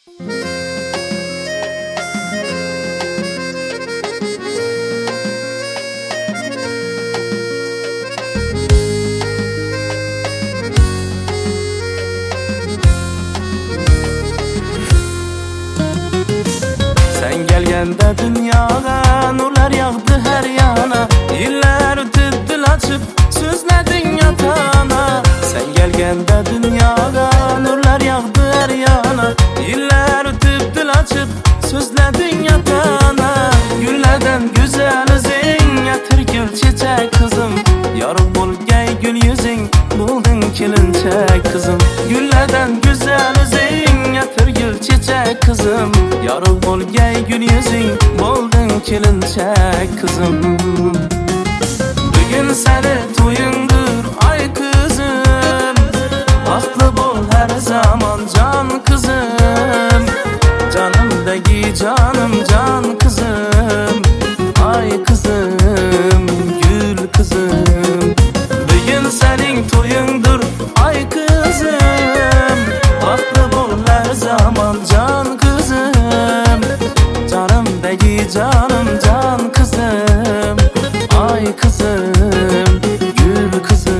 Sen gelgende dünyaya nurlar yağdı her yana. Yıllar ötüp dil açıp sözledin yatağına. Sen gelgende dünyaya nurlar yağdı her yana. Yıllar ötüp dil açıp sözledin yatağına. Güllerden güzel özün yatır gül çiçek kızım. Yarım bol gay gül yüzün buldun kelinçek kızım. Güllerden güzel özün yatır gül çiçek kızım. Yarım bol gay gül yüzün buldun kelinçek kızım. Bugün seni toyundur ay kızım. Aklı bol her zaman can kızım. Canımdaki canım can kızım. Ay kızım gül kızım. Bugün senin toyundur ay kızım. Aklı bol her zaman can kızım. Canımdaki canım can kızım. Ay kızım gül kızım.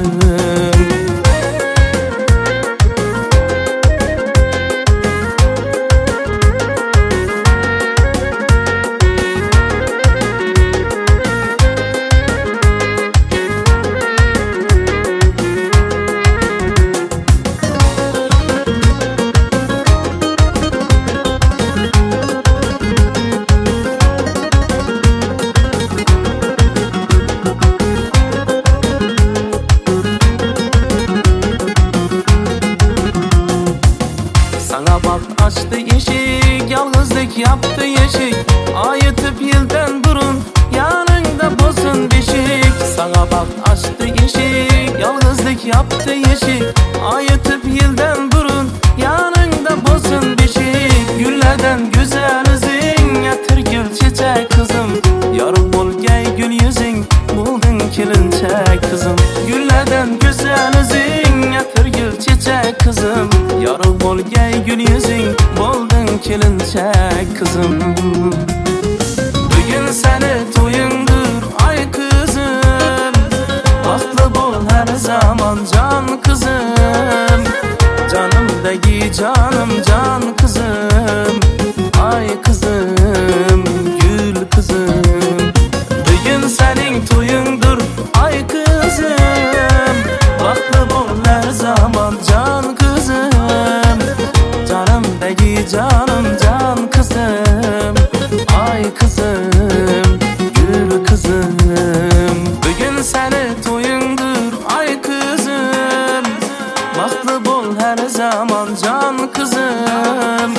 Sana bak açtı eşik, yalnızlık yaptı yeşik. Ayıtıp yıldan durun, yanında bozun beşik. Sana bak açtı eşik, yalnızlık yaptı yeşik. Ayıtıp yıldan durun, yanında bozun beşik. Güllerden güzel özün, yatır gül çiçek kızım. Yarım bol gay gül yüzün, buldun kelinçek kızım. Güllerden güzel özün, yatır gül çiçek kızım. Yarım bol gay gül yüzün buldun kelinçek kızım. Bugün seni toyundur ay kızım. Aklı bol her zaman can kızım. Canımdaki canım can kızım. Ay kızım gül kızım. Bugün senin toyundur ay kızım. Aklı bol her zaman can kızım. Canımdaki canım can kızım. Ay kızım gül kızım. Bugün seni toyundur ay kızım. Bahtlı bol her zaman can kızım.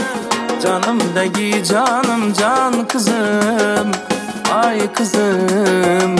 Canımdaki canım can kızım. Ay kızım